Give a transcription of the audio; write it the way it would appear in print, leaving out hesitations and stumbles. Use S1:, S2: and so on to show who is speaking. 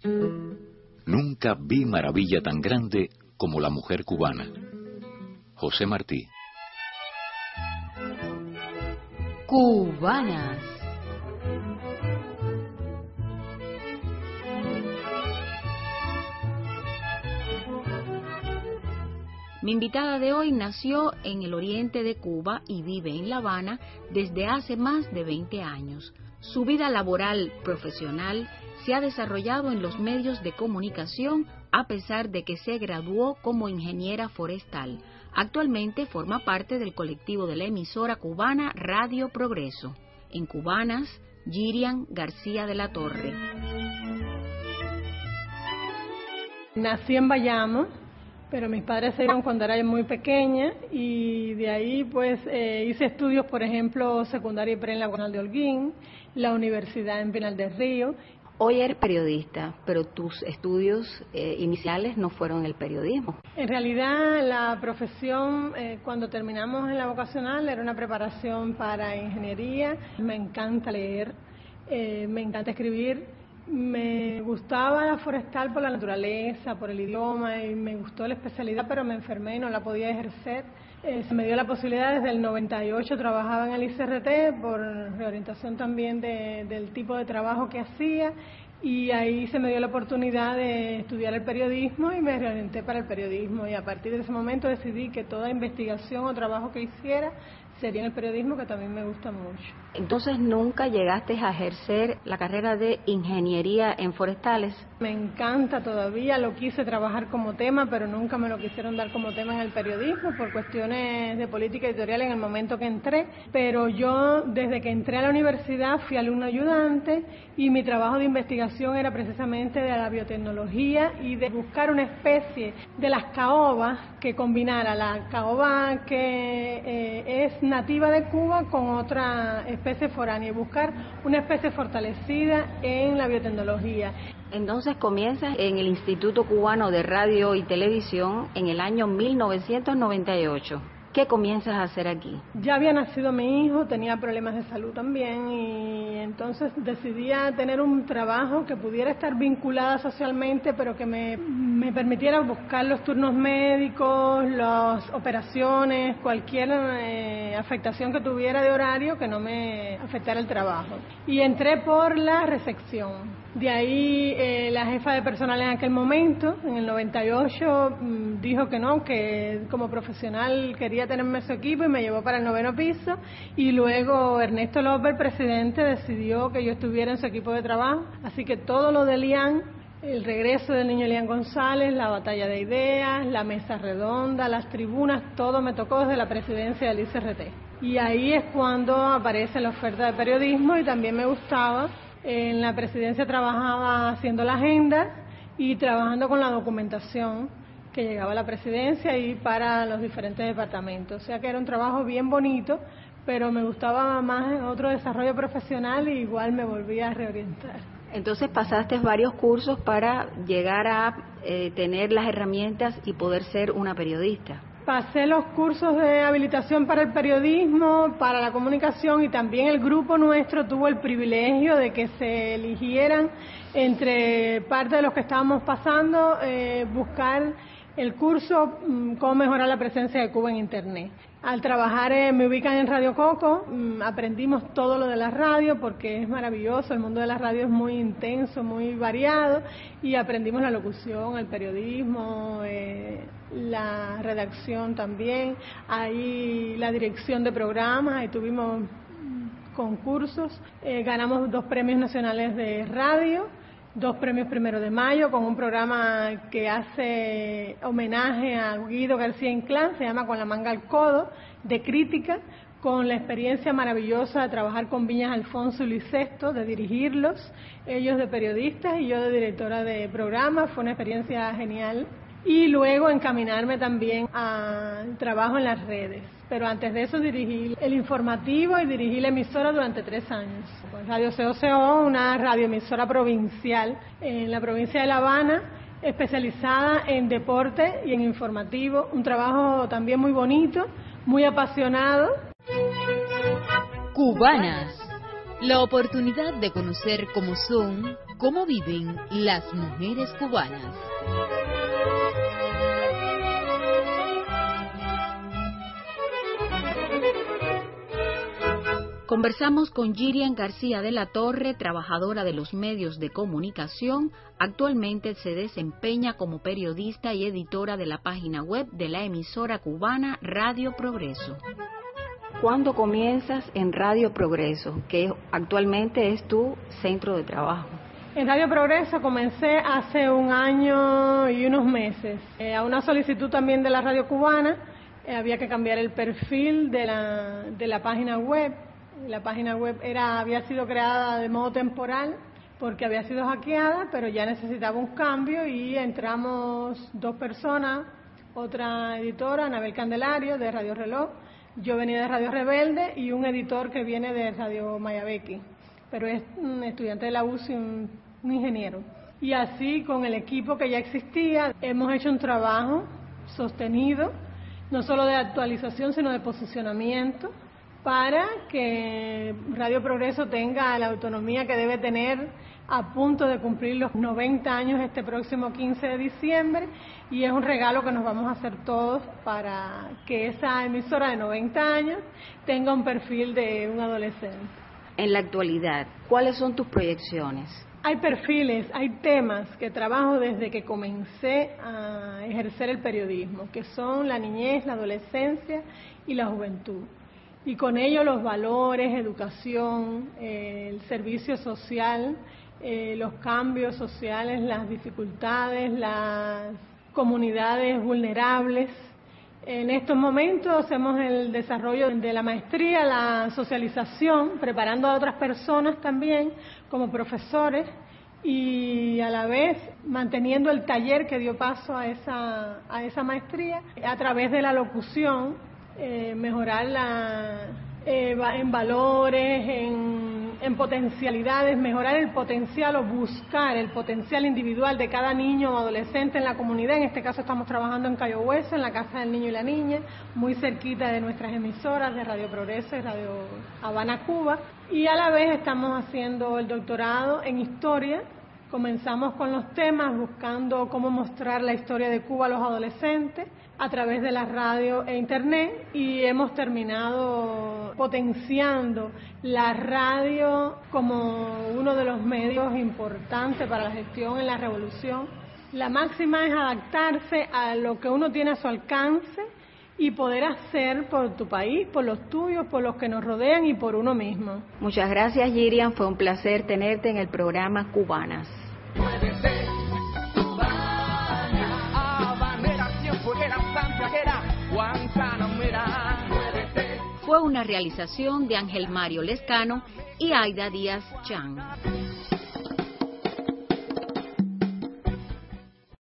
S1: Nunca vi maravilla tan grande como la mujer cubana. José Martí.
S2: Cubanas. Mi invitada de hoy nació en el oriente de Cuba y vive en La Habana desde hace más de 20 años. Su vida laboral profesional se ha desarrollado en los medios de comunicación a pesar de que se graduó como ingeniera forestal. Actualmente forma parte del colectivo de la emisora cubana Radio Progreso. En Cubanas, Yirian García de la Torre.
S3: Nací en Bayamo, pero mis padres se iban cuando era muy pequeña y de ahí pues hice estudios, por ejemplo, secundaria y pre en la Nacional de Holguín, la universidad en Pinar del Río.
S2: Hoy eres periodista, pero tus estudios iniciales no fueron el periodismo.
S3: En realidad la profesión, cuando terminamos en la vocacional, era una preparación para ingeniería. Me encanta leer, me encanta escribir. Me gustaba la forestal por la naturaleza, por el idioma, y me gustó la especialidad, pero me enfermé y no la podía ejercer. Se me dio la posibilidad, desde el 98 trabajaba en el ICRT por reorientación también del tipo de trabajo que hacía, y ahí se me dio la oportunidad de estudiar el periodismo y me reorienté para el periodismo, y a partir de ese momento decidí que toda investigación o trabajo que hiciera sería en el periodismo, que también me gusta mucho.
S2: Entonces, ¿nunca llegaste a ejercer la carrera de ingeniería en forestales?
S3: Me encanta todavía, lo quise trabajar como tema, pero nunca me lo quisieron dar como tema en el periodismo por cuestiones de política editorial en el momento que entré, pero yo desde que entré a la universidad fui alumno ayudante y mi trabajo de investigación era precisamente de la biotecnología y de buscar una especie de las caobas que combinara la caoba que es nativa de Cuba con otra especie foránea y buscar una especie fortalecida en la biotecnología.
S2: Entonces comienzas en el Instituto Cubano de Radio y Televisión en el año 1998. ¿Qué comienzas a hacer aquí?
S3: Ya había nacido mi hijo, tenía problemas de salud también y entonces decidí tener un trabajo que pudiera estar vinculada socialmente, pero que me permitiera buscar los turnos médicos, las operaciones, cualquier afectación que tuviera de horario que no me afectara el trabajo. Y entré por la recepción. De ahí la jefa de personal en aquel momento, en el 98, dijo que no, que como profesional quería tenerme en su equipo y me llevó para el 9º piso, y luego Ernesto López, el presidente, decidió que yo estuviera en su equipo de trabajo, así que todo lo de Lian, el regreso del niño Lian González, la batalla de ideas, la mesa redonda, las tribunas, todo me tocó desde la presidencia del ICRT. Y ahí es cuando aparece la oferta de periodismo y también me gustaba. En la presidencia trabajaba haciendo la agenda y trabajando con la documentación que llegaba a la presidencia y para los diferentes departamentos. O sea que era un trabajo bien bonito, pero me gustaba más otro desarrollo profesional y igual me volví a reorientar.
S2: Entonces pasaste varios cursos para llegar a tener las herramientas y poder ser una periodista.
S3: Pasé los cursos de habilitación para el periodismo, para la comunicación, y también el grupo nuestro tuvo el privilegio de que se eligieran entre parte de los que estábamos pasando, buscar el curso cómo mejorar la presencia de Cuba en Internet. Al trabajar me ubican en Radio Coco, aprendimos todo lo de la radio porque es maravilloso, el mundo de la radio es muy intenso, muy variado, y aprendimos la locución, el periodismo, la redacción también, ahí la dirección de programas, ahí tuvimos concursos, ganamos 2 premios nacionales de radio, 2 premios 1 de mayo con un programa que hace homenaje a Guido García Inclán, se llama Con la manga al codo, de crítica, con la experiencia maravillosa de trabajar con Viñas Alfonso y Luis Sesto, de dirigirlos, ellos de periodistas y yo de directora de programa. Fue una experiencia genial. Y luego encaminarme también al trabajo en las redes. Pero antes de eso dirigí el informativo y dirigí la emisora durante 3 años. Pues Radio COCO, una radioemisora provincial en la provincia de La Habana, especializada en deporte y en informativo. Un trabajo también muy bonito, muy apasionado.
S4: Cubanas, la oportunidad de conocer cómo son, ¿Cómo viven las mujeres cubanas?
S2: Conversamos con Yirian García de la Torre, trabajadora de los medios de comunicación. Actualmente se desempeña como periodista y editora de la página web de la emisora cubana Radio Progreso. ¿Cuándo comienzas en Radio Progreso, que actualmente es tu centro de trabajo?
S3: En Radio Progreso comencé hace 1 año y unos meses. A una solicitud también de la radio cubana, había que cambiar el perfil de la página web. La página web había sido creada de modo temporal porque había sido hackeada, pero ya necesitaba un cambio y entramos 2 personas, otra editora, Anabel Candelario, de Radio Reloj, yo venía de Radio Rebelde y un editor que viene de Radio Mayabeque, pero es un estudiante de la UCI, un ingeniero. Y así, con el equipo que ya existía, hemos hecho un trabajo sostenido, no solo de actualización, sino de posicionamiento, para que Radio Progreso tenga la autonomía que debe tener, a punto de cumplir los 90 años este próximo 15 de diciembre, y es un regalo que nos vamos a hacer todos para que esa emisora de 90 años tenga un perfil de un adolescente.
S2: En la actualidad, ¿cuáles son tus proyecciones?
S3: Hay perfiles, hay temas que trabajo desde que comencé a ejercer el periodismo, que son la niñez, la adolescencia y la juventud. Y con ello los valores, educación, el servicio social, los cambios sociales, las dificultades, las comunidades vulnerables. En estos momentos hacemos el desarrollo de la maestría, la socialización, preparando a otras personas también como profesores y a la vez manteniendo el taller que dio paso a esa maestría a través de la locución. Mejorar en valores, en potencialidades, mejorar el potencial o buscar el potencial individual de cada niño o adolescente en la comunidad. En este caso estamos trabajando en Cayo Hueso, en la Casa del Niño y la Niña, muy cerquita de nuestras emisoras de Radio Progreso y Radio Habana, Cuba. Y a la vez estamos haciendo el doctorado en Historia. Comenzamos con los temas buscando cómo mostrar la historia de Cuba a los adolescentes a través de la radio e internet, y hemos terminado potenciando la radio como uno de los medios importantes para la gestión en la revolución. La máxima es adaptarse a lo que uno tiene a su alcance y poder hacer por tu país, por los tuyos, por los que nos rodean y por uno mismo.
S2: Muchas gracias, Yirian. Fue un placer tenerte en el programa Cubanas. Fue una realización de Ángel Mario Lescano y Aida Díaz Chan.